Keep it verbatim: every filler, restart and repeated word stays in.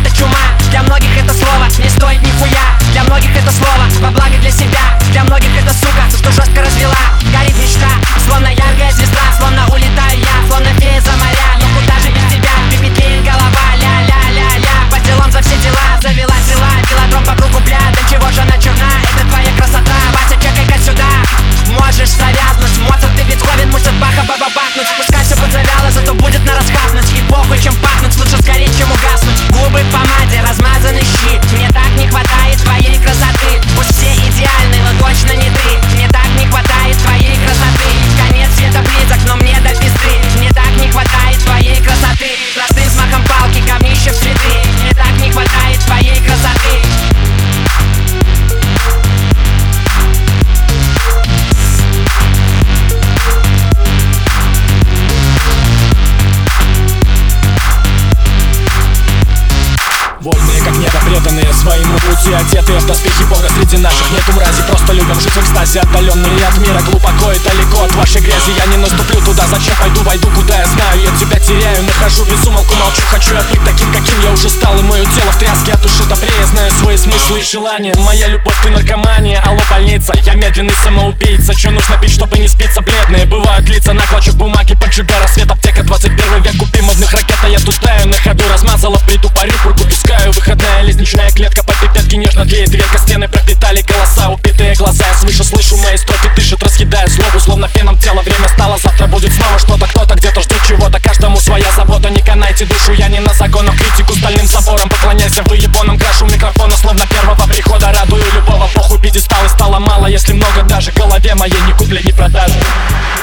это чума. Для многих это слово не стоит нихуя. Для многих это слово во благо для себя. Для многих это сука, что жестко развела. Горит мечта, словно яркая звезда. Словно улетаю я, словно фея за моря. Но куда же без тебя, пипетеет голова. Ля-ля-ля-ля, по делам за все дела. Завела дела, велодром по кругу, бля. Да чего же она черна, это твоя красота. Вася, чекай-ка сюда. Можешь завязнуть, Моцарт и Бетховен мусят баха баба бахнуть. Пускай все подзавяло, зато будет на расхапнуть. И похуй, чем пахнуть, лучше сгореть, чем угаснуть. Губы в помаде, размазаны щи. Мне так не хватает твоей красоты. Пусть все идеальны, но точно не ты. Мне так не хватает твоей красоты. Конец света близок, но мне до пизды. Мне так не хватает твоей красоты. Простым смахом палки, говнище в цветы. Мне так не хватает твоей красоты. Вольные, как небо, преданные своему пути, одетые в доспехи Бога. Среди наших нету мрази, просто любим жить в экстазе. Отдаленные от мира, глубоко и далеко от вашей грязи. Я не наступлю туда, зачем пойду, войду, куда я знаю. Я тебя теряю, нахожу без умолку, молчу. Хочу я быть таким, каким я уже стал. И мое тело в тряске от души до я знаю свои смыслы и желания. Моя любовь, ты наркомания, алло, больница. Я медленный самоубийца, что нужно пить, чтобы не спиться? Бледные бывают лица на клочок бумаги. Поджигай рассвет, аптека, двадцать первый век. Купи модных ракет, а я тустаю на ходу. Размазала в бреду парю, курку пускаю. Выходная лестничная клетка, по пипетке нежно тлеет дверка. Стены пропитали голоса, убитые глаза. Я свыше слышу мои строки, дышит, раскидая злобу. Словно феном тело, время стало, завтра будет снова что-то. Кто-то где-то ждет чего-то, каждому своя забота. Не канайте душу, я не на законах. Критику стальным забором, поклоняйся выебоном. Крашу микрофона, словно первого прихода. Радую любого, похуй, пьедесталы стало мало. Если много даже, голове моей не куплять, не продажи.